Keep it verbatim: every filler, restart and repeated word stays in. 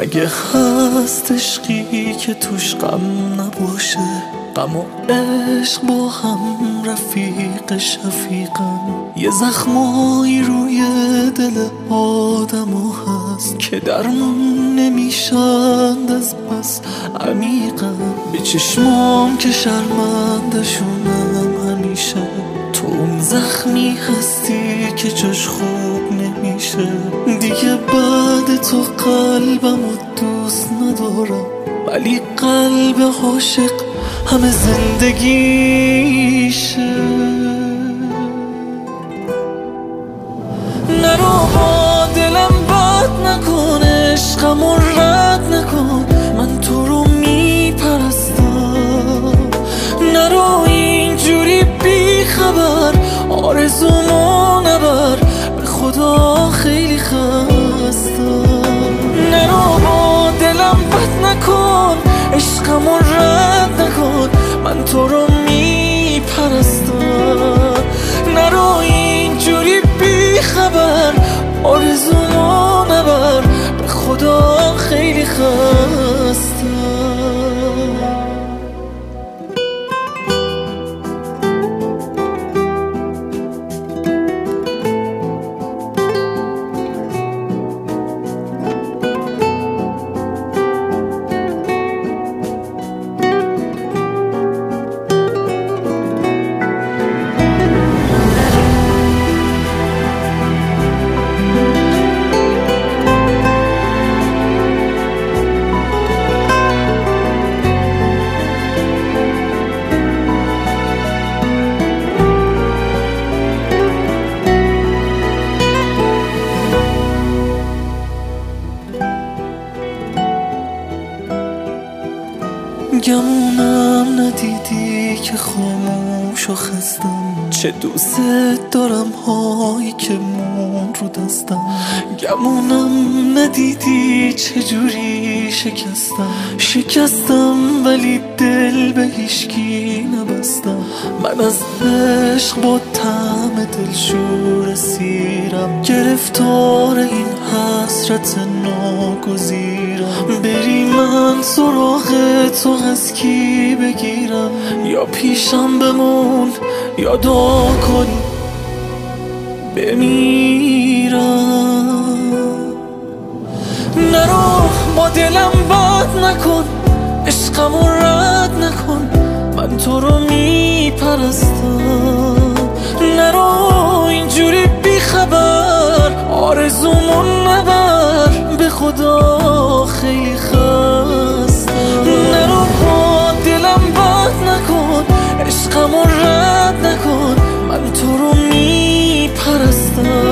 مگه هست عشقی که توش غم نباشه؟ غم و عشق با هم رفیق شفیقن. یه زخمایی روی دل آدمو هست که درمون نمیشند از بس عمیقن. به چشمام که شرمندشونم همیشه، تو اون زخمی هستی که جاش خوب نمیشه. دیگه بعد تو قلبمو دوست ندارم، ولی قلب عاشق همه زندگیشه. نرو با دلم بد نکن، عشقمو رد نکن، من تو رو میپرستم. نرو اینجوری بی خبر آرزومو نبر، به خدا خیلی خستم. نرو با دلم بد نکن، عشقمو رد نکن، من تو رو میپرستم. نرو اینجوری بی خبر آرزومو نبر، به خدا خیلی خستم. گمونم ندیدی که خاموش و خستم، چه دوست دارم هایی که مون رو دستم. گمونم ندیدی چجوری شکستم، شکستم ولی دل به هیچکی نبستم. من از عشق با طعم دلشور سیرم، گرفتار این حسرت ناگزیرم. بری من سراغ تو از کی بگیرم، یا پیشم بمون یا دعا کن بمیرم. نرو با دلم بد نکن، عشقمو رد نکن، من تو رو میپرستم. نرو اینجوری بی خبر آرزومو نبر، به خدا خیلی خستم. نرو با دلم بد نکن، عشقمو رد نکن، من تو رو میپرستم.